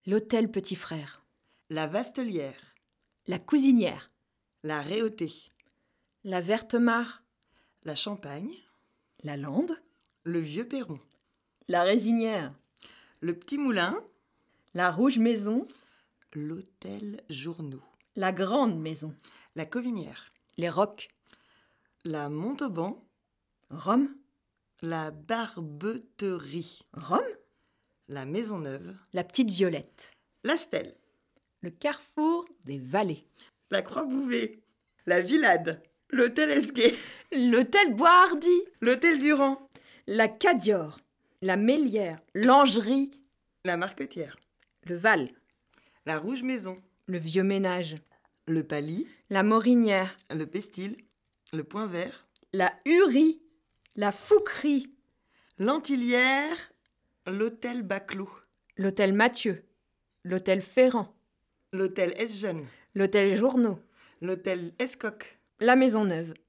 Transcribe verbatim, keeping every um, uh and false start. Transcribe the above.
L'hôtel Petit Frère. La Vastelière. La Cousinière. La Réautée. La Verte-Mare. La Champagne. La Lande. Le Vieux Perron. La Résinière. Le Petit Moulin. La Rouge Maison. L'Hôtel Journaux. La Grande Maison. La Covinière. Les Rocs. La Montauban. Rome. La Barbeterie. Rome. La Maisonneuve. La Petite Violette. La Stèle. Le Carrefour des Vallées. La Croix-Bouvet. La Villade. L'Hôtel Esguet. L'Hôtel Boishardy. L'Hôtel Durand. La Cadior. La Mélière. L'Angerie. La Marquetière. Le Val. La Rouge Maison. Le Vieux Ménage. Le Palis. La Morinière. Le Pestil. Le Point Vert. La Hurie. La Fouquerie. L'Antillière. L'Hôtel Baclos. L'Hôtel Mathieu. L'Hôtel Ferrand. L'Hôtel S-Jeune. L'Hôtel Journaux. L'Hôtel Escoq. La Maison Neuve.